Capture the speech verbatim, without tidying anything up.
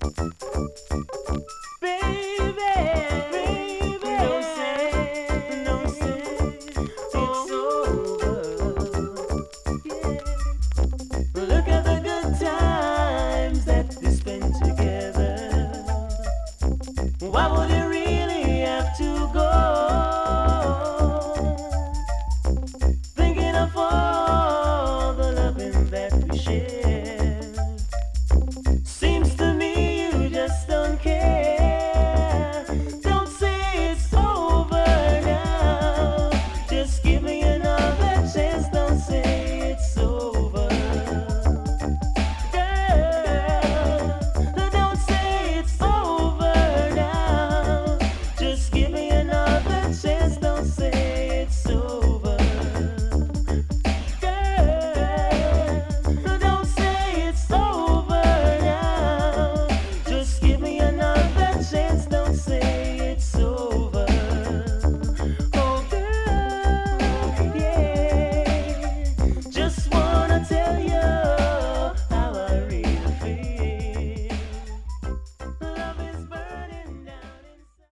Baby, baby, don't say, don't say it's over. Yeah. Look at the good times that we spent together. Why would you